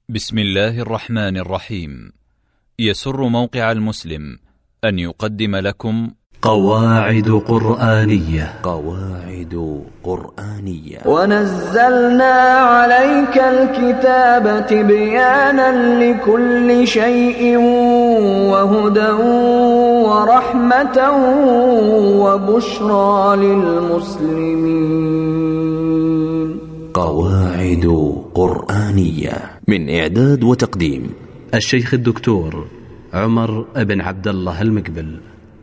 بسم الله الرحمن الرحيم. يسر موقع المسلم أن يقدم لكم قواعد قرآنية. ونزلنا عليك الكتاب تبيانا لكل شيء وهدى ورحمة وبشرى للمسلمين. قواعد قرآنية من إعداد وتقديم الشيخ الدكتور عمر بن عبد الله المقبل.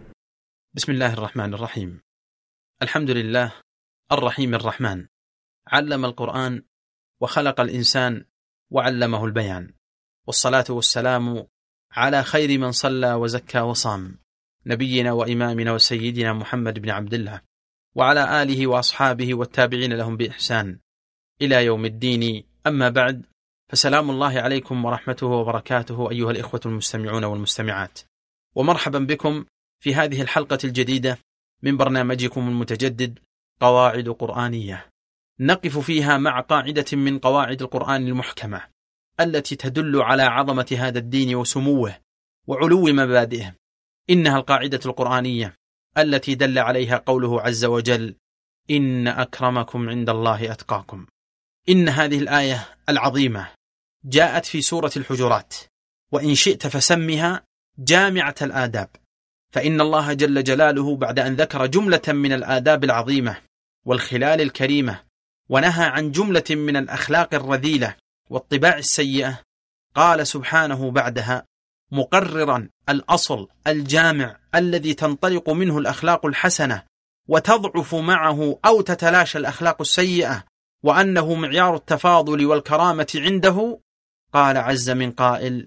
بسم الله الرحمن الرحيم. الحمد لله الرحيم الرحمن، علم القرآن وخلق الإنسان وعلمه البيان، والصلاة والسلام على خير من صلى وزكى وصام، نبينا وإمامنا وسيدنا محمد بن عبد الله، وعلى آله وأصحابه والتابعين لهم بإحسان إلى يوم الدين. أما بعد، فسلام الله عليكم ورحمته وبركاته أيها الإخوة المستمعون والمستمعات، ومرحبا بكم في هذه الحلقة الجديدة من برنامجكم المتجدد قواعد قرآنية، نقف فيها مع قاعدة من قواعد القرآن المحكمة التي تدل على عظمة هذا الدين وسموه وعلو مبادئه. إنها القاعدة القرآنية التي دل عليها قوله عز وجل: إن أكرمكم عند الله أتقاكم. إن هذه الآية العظيمة جاءت في سورة الحجرات، وإن شئت فسمها جامعة الآداب، فإن الله جل جلاله بعد أن ذكر جملة من الآداب العظيمة والخلال الكريمة، ونهى عن جملة من الأخلاق الرذيلة والطباع السيئة، قال سبحانه بعدها مقررا الأصل الجامع الذي تنطلق منه الأخلاق الحسنة وتضعف معه أو تتلاشى الأخلاق السيئة، وأنه معيار التفاضل والكرامة عنده. قال عز من قائل: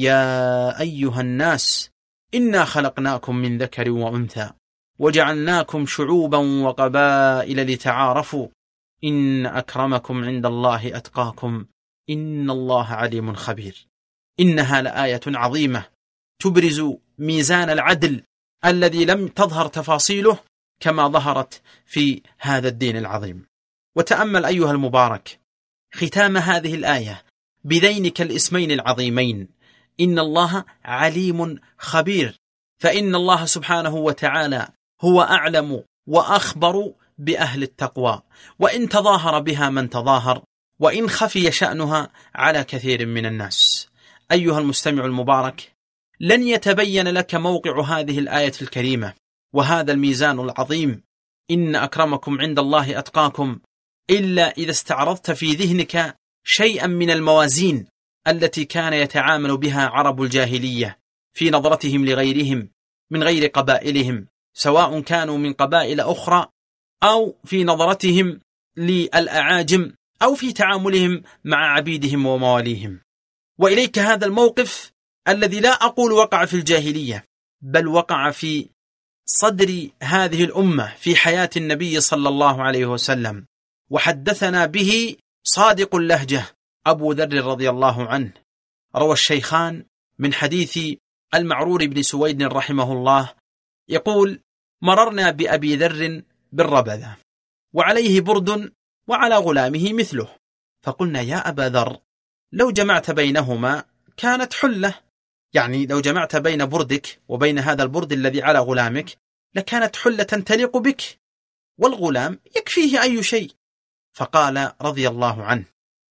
يا أيها الناس إنا خلقناكم من ذكر وأنثى وجعلناكم شعوبا وقبائل لتعارفوا إن أكرمكم عند الله أتقاكم إن الله عليم خبير. إنها لآية عظيمة تبرز ميزان العدل الذي لم تظهر تفاصيله كما ظهرت في هذا الدين العظيم. وتأمل أيها المبارك ختام هذه الآية بذينك الاسمين العظيمين: إن الله عليم خبير، فإن الله سبحانه وتعالى هو أعلم وأخبر بأهل التقوى، وإن تظاهر بها من تظاهر، وإن خفي شأنها على كثير من الناس. أيها المستمع المبارك، لن يتبين لك موقع هذه الآية الكريمة وهذا الميزان العظيم إن أكرمكم عند الله أتقاكم إلا إذا استعرضت في ذهنك شيئا من الموازين التي كان يتعامل بها عرب الجاهلية في نظرتهم لغيرهم من غير قبائلهم، سواء كانوا من قبائل أخرى أو في نظرتهم للأعاجم أو في تعاملهم مع عبيدهم ومواليهم. وإليك هذا الموقف الذي لا أقول وقع في الجاهلية، بل وقع في صدر هذه الأمة في حياة النبي صلى الله عليه وسلم، وحدثنا به صادق اللهجة أبو ذر رضي الله عنه. روى الشيخان من حديث المعرور بن سويد رحمه الله يقول: مررنا بأبي ذر بالربذة وعليه برد وعلى غلامه مثله، فقلنا: يا أبا ذر، لو جمعت بينهما كانت حلة، يعني لو جمعت بين بردك وبين هذا البرد الذي على غلامك لكانت حلة تليق بك، والغلام يكفيه أي شيء. فقال رضي الله عنه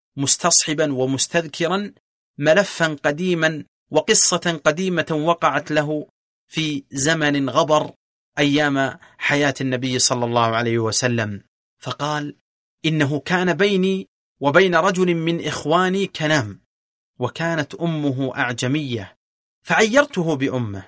مستصحبا ومستذكرا ملفا قديما وقصة قديمة وقعت له في زمن غبر أيام حياة النبي صلى الله عليه وسلم، فقال: إنه كان بيني وبين رجل من إخواني كلام، وكانت أمه أعجمية، فعيرته بأمه،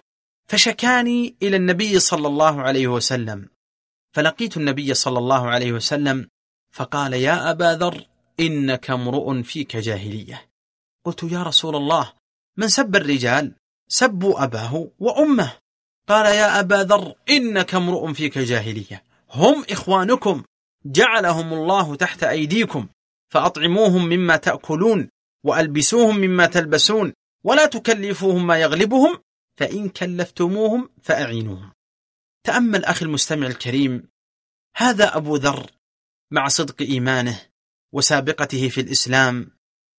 فشكاني إلى النبي صلى الله عليه وسلم، فلقيت النبي صلى الله عليه وسلم فقال: يا أبا ذر، إنك امرؤ فيك جاهلية. قلت: يا رسول الله، من سب الرجال سبوا أباه وأمه. قال: يا أبا ذر، إنك امرؤ فيك جاهلية، هم إخوانكم جعلهم الله تحت أيديكم، فأطعموهم مما تأكلون وألبسوهم مما تلبسون، ولا تكلفوهم ما يغلبهم، فإن كلفتموهم فأعينوهم. تأمل أخي المستمع الكريم، هذا أبو ذر مع صدق إيمانه وسابقته في الإسلام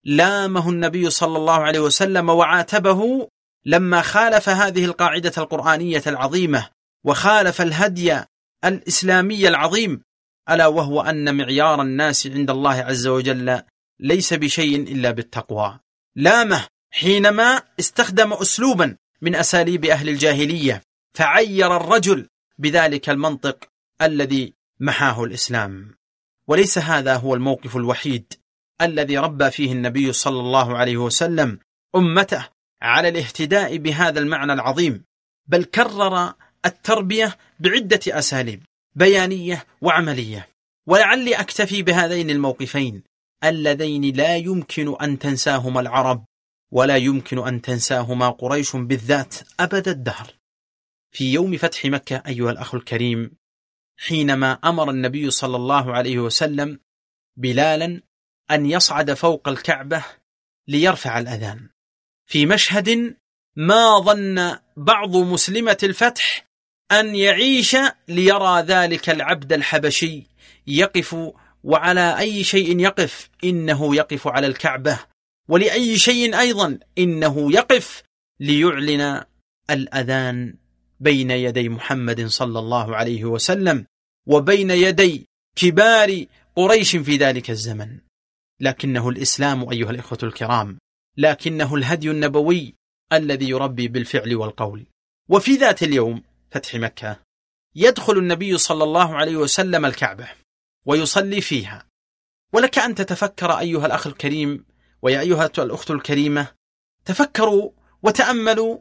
لامه النبي صلى الله عليه وسلم وعاتبه لما خالف هذه القاعدة القرآنية العظيمة وخالف الهدي الإسلامي العظيم، ألا وهو أن معيار الناس عند الله عز وجل ليس بشيء إلا بالتقوى. لامه حينما استخدم أسلوبا من أساليب أهل الجاهلية فعير الرجل بذلك المنطق الذي محاه الإسلام. وليس هذا هو الموقف الوحيد الذي ربى فيه النبي صلى الله عليه وسلم أمته على الاهتداء بهذا المعنى العظيم، بل كرر التربية بعدة أساليب بيانية وعملية. ولعلي أكتفي بهذين الموقفين اللذين لا يمكن أن تنساهما العرب ولا يمكن أن تنساهما قريش بالذات أبد الدهر. في يوم فتح مكة أيها الأخ الكريم، حينما أمر النبي صلى الله عليه وسلم بلالا أن يصعد فوق الكعبة ليرفع الأذان، في مشهد ما ظن بعض مسلمة الفتح أن يعيش ليرى ذلك العبد الحبشي يقف، وعلى أي شيء يقف؟ إنه يقف على الكعبة. ولأي شيء أيضا؟ إنه يقف ليعلن الأذان بين يدي محمد صلى الله عليه وسلم وبين يدي كبار قريش في ذلك الزمن. لكنه الإسلام أيها الإخوة الكرام، لكنه الهدي النبوي الذي يربي بالفعل والقول. وفي ذات اليوم فتح مكة يدخل النبي صلى الله عليه وسلم الكعبة ويصلي فيها. ولك أن تتفكر أيها الأخ الكريم ويا أيها الأخت الكريمة، تفكروا وتأملوا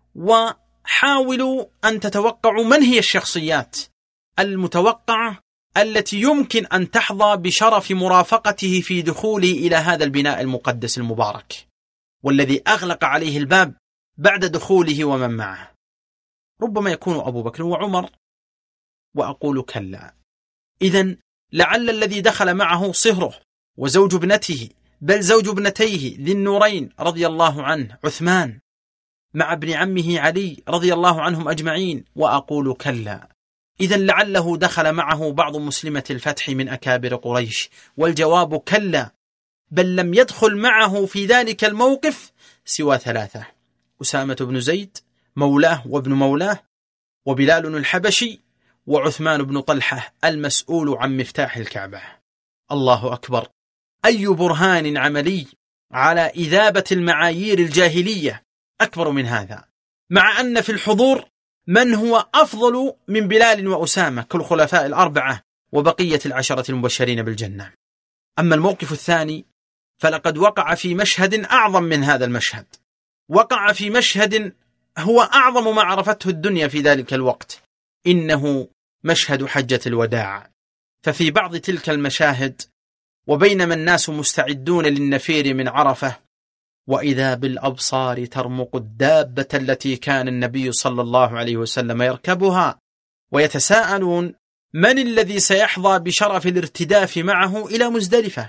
وحاولوا أن تتوقعوا من هي الشخصيات المتوقعة التي يمكن أن تحظى بشرف مرافقته في دخوله إلى هذا البناء المقدس المبارك، والذي أغلق عليه الباب بعد دخوله ومن معه. ربما يكون أبو بكر وعمر، وأقول كلا. إذن لعل الذي دخل معه صهره وزوج ابنته، بل زوج ابنتيه ذي النورين رضي الله عنه عثمان، مع ابن عمه علي رضي الله عنهم أجمعين، وأقول كلا. إذن لعله دخل معه بعض مسلمة الفتح من أكابر قريش، والجواب كلا، بل لم يدخل معه في ذلك الموقف سوى ثلاثة: أسامة بن زيد مولاه وابن مولاه، وبلال الحبشي، وعثمان بن طلحة المسؤول عن مفتاح الكعبة. الله أكبر! أي برهان عملي على إذابة المعايير الجاهلية أكبر من هذا، مع أن في الحضور من هو أفضل من بلال وأسامة كالخلفاء الأربعة وبقية العشرة المبشرين بالجنة. أما الموقف الثاني فلقد وقع في مشهد أعظم من هذا المشهد، وقع في مشهد هو أعظم ما عرفته الدنيا في ذلك الوقت، إنه مشهد حجة الوداع. ففي بعض تلك المشاهد وبينما الناس مستعدون للنفير من عرفة، وإذا بالأبصار ترمق الدابة التي كان النبي صلى الله عليه وسلم يركبها، ويتساءلون من الذي سيحظى بشرف الارتداف معه إلى مزدلفة،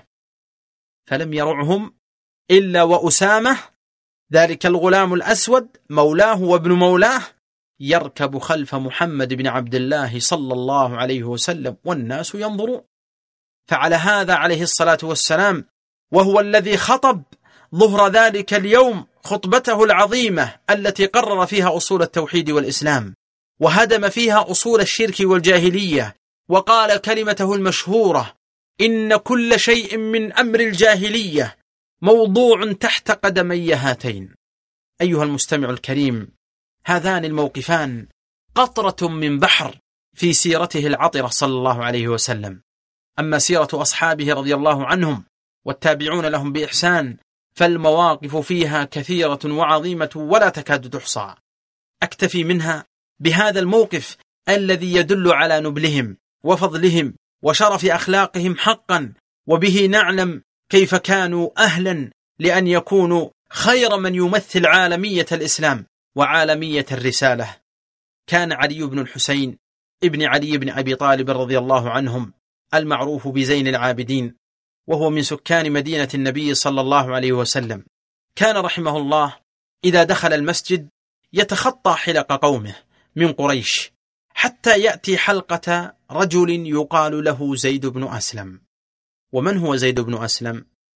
فلم يرعهم إلا وأسامة ذلك الغلام الأسود مولاه وابن مولاه يركب خلف محمد بن عبد الله صلى الله عليه وسلم، والناس ينظرون. فعلى هذا عليه الصلاة والسلام، وهو الذي خطب ظهر ذلك اليوم خطبته العظيمة التي قرر فيها أصول التوحيد والإسلام، وهدم فيها أصول الشرك والجاهلية، وقال كلمته المشهورة: إن كل شيء من أمر الجاهلية موضوع تحت قدمي هاتين. أيها المستمع الكريم، هذان الموقفان قطرة من بحر في سيرته العطرة صلى الله عليه وسلم. أما سيرة أصحابه رضي الله عنهم والتابعون لهم بإحسان فالمواقف فيها كثيرة وعظيمة ولا تكاد تحصى. أكتفي منها بهذا الموقف الذي يدل على نبلهم وفضلهم وشرف أخلاقهم حقا، وبه نعلم كيف كانوا أهلا لأن يكونوا خير من يمثل عالمية الإسلام وعالمية الرسالة. كان علي بن الحسين ابن علي بن أبي طالب رضي الله عنهم المعروف بزين العابدين، وهو من سكان مدينة النبي صلى الله عليه وسلم، كان رحمه الله إذا دخل المسجد يتخطى حلق قومه من قريش حتى يأتي حلقة رجل يقال له زيد بن أسلم. ومن هو زيد بن أسلم؟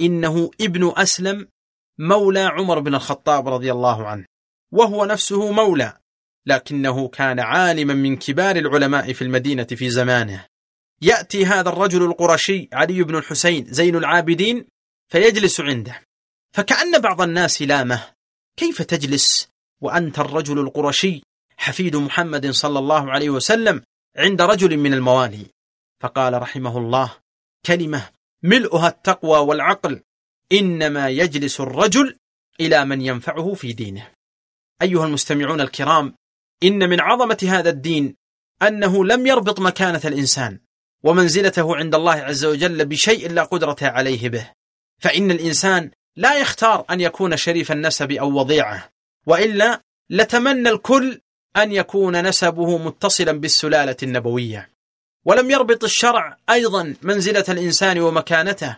إنه ابن أسلم مولى عمر بن الخطاب رضي الله عنه، وهو نفسه مولى، لكنه كان عالما من كبار العلماء في المدينة في زمانه. يأتي هذا الرجل القرشي علي بن الحسين زين العابدين فيجلس عنده، فكأن بعض الناس لامه: كيف تجلس وأنت الرجل القرشي حفيد محمد صلى الله عليه وسلم عند رجل من الموالي؟ فقال رحمه الله كلمة ملؤها التقوى والعقل: إنما يجلس الرجل إلى من ينفعه في دينه. أيها المستمعون الكرام، إن من عظمة هذا الدين أنه لم يربط مكانة الإنسان ومنزلته عند الله عز وجل بشيء لا قدرة عليه به، فإن الإنسان لا يختار أن يكون شريف النسب أو وضيعه، وإلا لتمنى الكل أن يكون نسبه متصلا بالسلالة النبوية. ولم يربط الشرع أيضا منزلة الإنسان ومكانته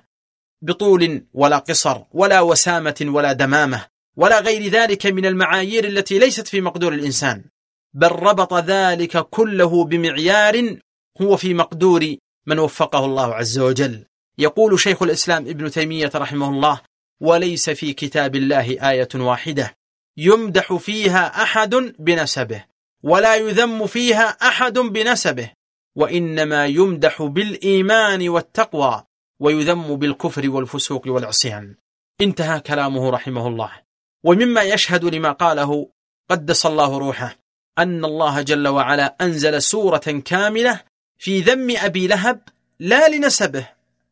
بطول ولا قصر ولا وسامة ولا دمامة ولا غير ذلك من المعايير التي ليست في مقدور الإنسان، بل ربط ذلك كله بمعيار هو في مقدور من وفقه الله عز وجل. يقول شيخ الإسلام ابن تيمية رحمه الله: وليس في كتاب الله آية واحدة يمدح فيها أحد بنسبه ولا يذم فيها أحد بنسبه، وإنما يمدح بالإيمان والتقوى ويذم بالكفر والفسوق والعصيان. انتهى كلامه رحمه الله. ومما يشهد لما قاله قدس الله روحه أن الله جل وعلا أنزل سورة كاملة في ذم أبي لهب لا لنسبه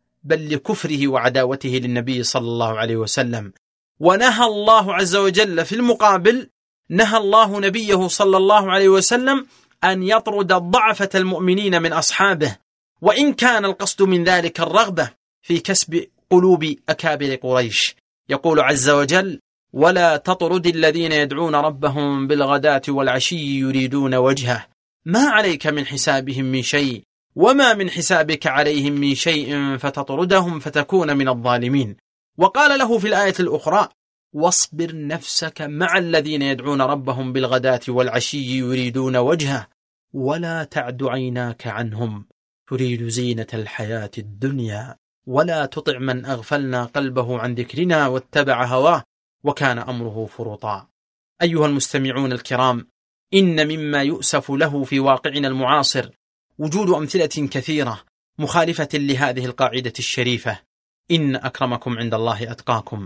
بل لكفره وعداوته للنبي صلى الله عليه وسلم. ونهى الله عز وجل في المقابل، نهى الله نبيه صلى الله عليه وسلم أن يطرد الضعفة المؤمنين من أصحابه، وإن كان القصد من ذلك الرغبة في كسب قلوب أكابر قريش. يقول عز وجل: ولا تطرد الذين يدعون ربهم بالغداة والعشي يريدون وجهه ما عليك من حسابهم من شيء وما من حسابك عليهم من شيء فتطردهم فتكون من الظالمين. وقال له في الآية الأخرى: واصبر نفسك مع الذين يدعون ربهم بالغداة والعشي يريدون وجهه ولا تعد عيناك عنهم تريد زينة الحياة الدنيا ولا تطع من أغفلنا قلبه عن ذكرنا واتبع هواه وكان أمره فرطا. أيها المستمعون الكرام، إن مما يؤسف له في واقعنا المعاصر وجود أمثلة كثيرة مخالفة لهذه القاعدة الشريفة: إن أكرمكم عند الله أتقاكم،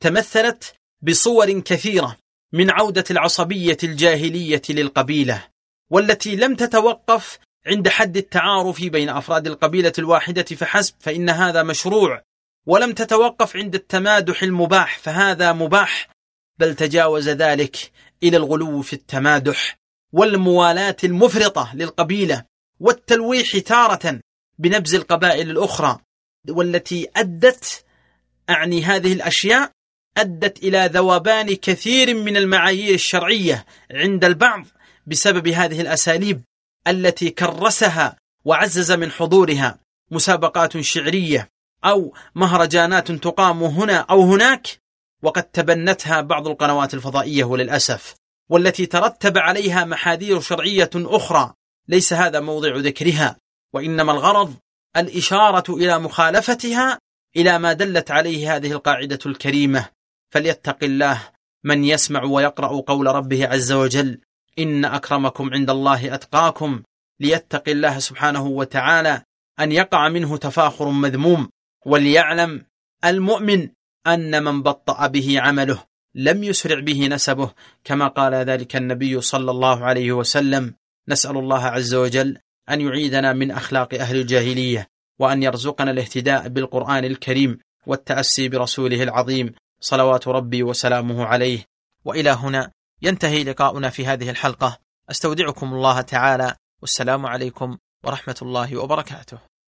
تمثلت بصور كثيرة من عودة العصبية الجاهلية للقبيلة، والتي لم تتوقف عند حد التعارف بين أفراد القبيلة الواحدة فحسب، فإن هذا مشروع، ولم تتوقف عند التمادح المباح فهذا مباح، بل تجاوز ذلك إلى الغلو في التمادح والموالاة المفرطة للقبيلة والتلويح تارة بنبذ القبائل الأخرى، والتي أدت هذه الأشياء أدت إلى ذوبان كثير من المعايير الشرعية عند البعض بسبب هذه الأساليب التي كرسها وعزز من حضورها مسابقات شعرية أو مهرجانات تقام هنا أو هناك، وقد تبنتها بعض القنوات الفضائية وللأسف، والتي ترتب عليها محاذير شرعية أخرى ليس هذا موضع ذكرها، وإنما الغرض الإشارة إلى مخالفتها إلى ما دلت عليه هذه القاعدة الكريمة. فليتق الله من يسمع ويقرأ قول ربه عز وجل: إن أكرمكم عند الله أتقاكم، ليتق الله سبحانه وتعالى أن يقع منه تفاخر مذموم، وليعلم المؤمن أن من بطأ به عمله لم يسرع به نسبه، كما قال ذلك النبي صلى الله عليه وسلم. نسأل الله عز وجل أن يعيدنا من أخلاق أهل الجاهلية، وأن يرزقنا الاهتداء بالقرآن الكريم والتأسي برسوله العظيم صلوات ربي وسلامه عليه. وإلى هنا ينتهي لقاؤنا في هذه الحلقة. أستودعكم الله تعالى، والسلام عليكم ورحمة الله وبركاته.